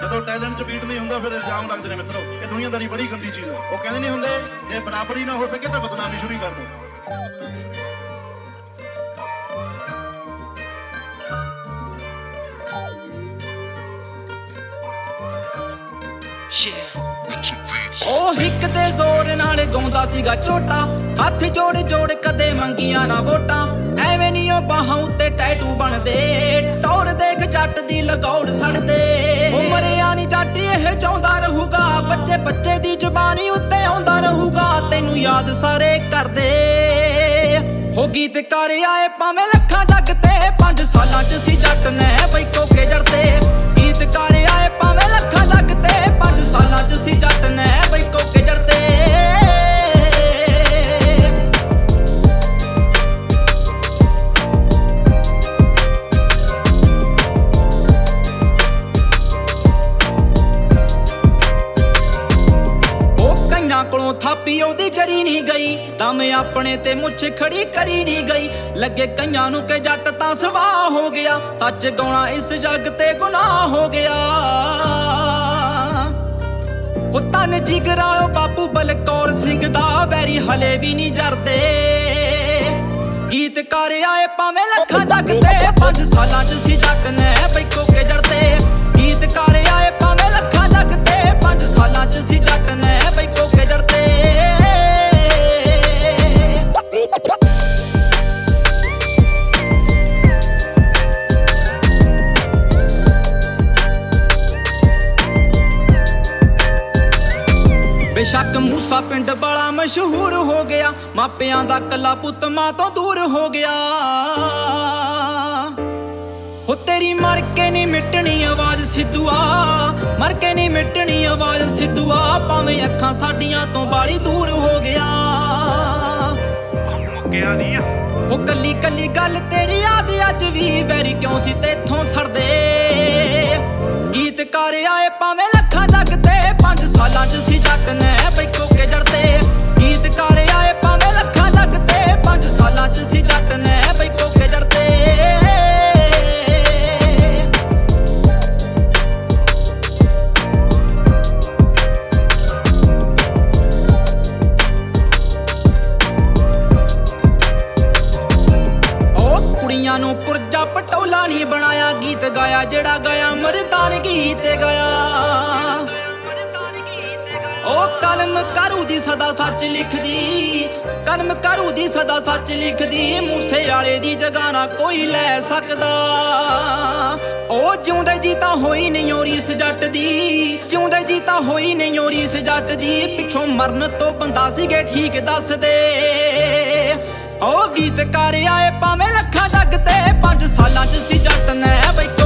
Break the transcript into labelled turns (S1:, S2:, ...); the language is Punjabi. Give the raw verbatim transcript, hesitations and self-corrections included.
S1: ਜਦੋਂ ਟੈਲੈਂਟ 'ਚ ਬੀਟ ਨਹੀਂ ਹੁੰਦਾ ਫਿਰ ਇਲਜ਼ਾਮ ਲੱਗਦੇ ਨੇ ਮਿੱਤਰੋ। ਇਹ ਦੁਨੀਆਦਾਰੀ ਬੜੀ ਗੰਦੀ ਚੀਜ਼ ਹੈ। ਉਹ ਕਹਿੰਦੇ ਨਹੀਂ ਹੁੰਦੇ ਜੇ ਬਰਾਬਰੀ ਨਾ ਹੋ ਸਕੇ ਤਾਂ ਬਦਨਾਮੀ ਸ਼ੁਰੂ ਕਰ ਦੋ।
S2: ਉਹ ਹਿੱਕ ਦੇ ਜ਼ੋਰ ਨਾਲ ਗਾਉਂਦਾ ਸੀਗਾ ਝੋਟਾ, ਹੱਥ ਜੋੜ ਜੋੜ ਕਦੇ ਮੰਗੀਆਂ ਨਾ ਵੋਟਾਂ। ਐਵੇਂ ਨੀ ਉਹ ਬਾਹਾਂ ਉੱਤੇ ਟੈਟੂ ਬਣਦੇ, ਟੌਰ ਦੇਖ ਜੱਟ ਦੀ ਲਗੌੜ ਸੜਦੇ। ਉਮਰਿਆ ਨੀ ਜੱਟ ਇਹ ਚਾਹੁੰਦਾ ਰਹੂਗਾ, ਬੱਚੇ ਬੱਚੇ ਦੀ ਜ਼ੁਬਾਨੀ ਉੱਤੇ ਆਉਂਦਾ ਰਹੂਗਾ। ਤੈਨੂੰ ਯਾਦ ਸਾਰੇ ਕਰਦੇ ਹੋ ਗੀਤਕਾਰ ਆਏ ਭਾਵੇਂ ਲੱਖਾਂ ਜੱਗ ਤੇ, ਪੰਜ ਸਾਲਾਂ ਚ ਸੀ ਜੱਟ ਨੇ ਬਈ ਕੋਕੇ ਜੜਦੇ। ਗੀਤਕਾਰ ਆਏ ਭਾਵੇਂ ਲੱਖਾਂ ਜੱਗ ਤੇ, ਪੰਜ ਸਾਲਾਂ ਚ ਸੀ ਜੱਟ ਨੇ ਬਈ ਕੋਕੇ ਜੜਦੇ। ਕੋਲੋਂ ਥਾਪੀ ਉਹਦੀ ਜਰੀ ਨਹੀਂ ਗਈ, ਦਮ ਆਪਣੇ ਤੇ ਮੁੱਛ ਖੜੀ ਕਰੀ ਨਹੀਂ ਗਈ। ਲੱਗੇ ਕਈਆਂ ਨੂੰ ਕਿ ਜੱਟ ਤਾਂ ਸਵਾਹ ਹੋ ਗਿਆ, ਸੱਚ ਗਾਉਣਾ ਇਸ ਜੱਗ ਤੇ ਗੁਨਾਹ ਹੋ ਗਿਆ। ਉਹ ਤਨ ਜਿਗਰਾ ਉਹ ਬਾਪੂ ਬਲਕੌਰ ਸਿੰਘ ਦਾ ਵੈਰੀ ਹਲੇ ਵੀ ਨਹੀਂ ਜਰਦੇ। ਗੀਤਕਾਰ ਆਏ ਭਾਵੇਂ ਲੱਖਾਂ ਜੱਗ ਤੇ, ਪੰਜ ਸਾਲਾਂ ਚ ਸੀ ਜੱਟ ਨੇ ਬਈ ਕੋਕੇ ਜੜਦੇ। ਗੀਤਕਾਰ ਆਏ ਭਾਵੇਂ ਲੱਖਾਂ ਜੱਗ ਤੇ, ਪੰਜ ਸਾਲਾਂ ਚ ਸੀ ਜੱਟ ਨੇ ਬਈ ਕੋਕੇ ਜੜਦੇ। ਬੇਸ਼ੱਕ ਮੂਸਾ ਪਿੰਡ ਬੜਾ ਮਸ਼ਹੂਰ ਹੋ ਗਿਆ, ਮਾਪਿਆਂ ਦਾ ਕੱਲਾ ਪੁੱਤ ਮਾਂ ਤੋਂ ਦੂਰ ਹੋ ਗਿਆ। ਹੋ ਤੇਰੀ ਮਰ ਕੇ ਨਹੀਂ ਮਿਟਣੀ ਆਵਾਜ਼ ਸਿੱਧੂਆ, ਮਰ ਕੇ ਨਹੀਂ ਮਿਟਣੀ ਆਵਾਜ਼ ਸਿੱਧੂਆ। ਭਾਵੇਂ ਅੱਖਾਂ ਸਾਡੀਆਂ ਤੋਂ ਬਾਲੀ ਦੂਰ ਹੋ ਗਿਆ।
S1: ਮੁੱਕਿਆ ਨਹੀਂ ਆ
S2: ਉਹ ਕੱਲੀ ਕੱਲੀ ਗੱਲ ਤੇਰੀ ਯਾਦ ਅੱਜ ਵੀ, ਵੈਰੀ ਕਿਉਂ ਸੀ ਤੇਥੋਂ ਸੜਦੇ। ਗੀਤਕਾਰ ਆਏ ਭਾਵੇਂ ਲੱਖਾਂ ਜੱਗ ਤੇ, ਪੰਜ ਸਾਲਾਂ ਚ ਸੀ ਜੱਟ ਨੇ ਬਈ ਕੋਕੇ ਜੜਦੇ। ਗੀਤਕਾਰ ਆਏ ਭਾਵੇਂ ਲੱਖਾਂ ਜੱਗ ਤੇ, ਪੰਜ ਸਾਲਾਂ ਚ ਸੀ ਜੱਟ ਨੇ ਬਈ ਕੋਕੇ ਜੜਦੇ। ਕੁੜੀਆਂ ਨੂੰ ਪੁਰਜਾ ਪਟੋਲਾ ਨਹੀਂ ਬਣਾਇਆ, ਗੀਤ ਗਾਇਆ ਜਿਹੜਾ ਗਾਇਆ ਮਰਦਾਨਗੀ ਤੇ ਗਾਇਆ। ਉਹ ਕਲਮ ਕਰੂ ਦੀ ਸਦਾ ਸੱਚ ਲਿਖਦੀ, ਕਲਮ ਕਰੂ ਦੀ ਸਦਾ ਸੱਚ ਲਿਖਦੀ। ਮੂਸੇ ਵਾਲੇ ਦੀ ਜਗ੍ਹਾ ਨਾ ਕੋਈ ਲੈ ਸਕਦਾ। ਉਹ ਜਿਉਂਦੇ ਜੀ ਤਾਂ ਹੋਈ ਨਹੀਂ ਓ ਰੀਸ ਜੱਟ ਦੀ, ਜਿਉਂਦੇ ਜੀ ਤਾਂ ਹੋਈ ਨਹੀਂ ਓ ਰੀਸ ਜੱਟ ਦੀ। ਪਿੱਛੋਂ ਮਰਨ ਤੋਂ ਬੰਦਾ ਸੀਗੇ ਠੀਕ ਦੱਸਦੇ। ਉਹ ਗੀਤਕਾਰ ਆਏ ਭਾਵੇਂ ਲੱਖਾਂ ਜੱਗ ਤੇ, ਪੰਜ ਸਾਲਾਂ ਚ ਸੀ ਜੱਟ ਨੇ ਬਈ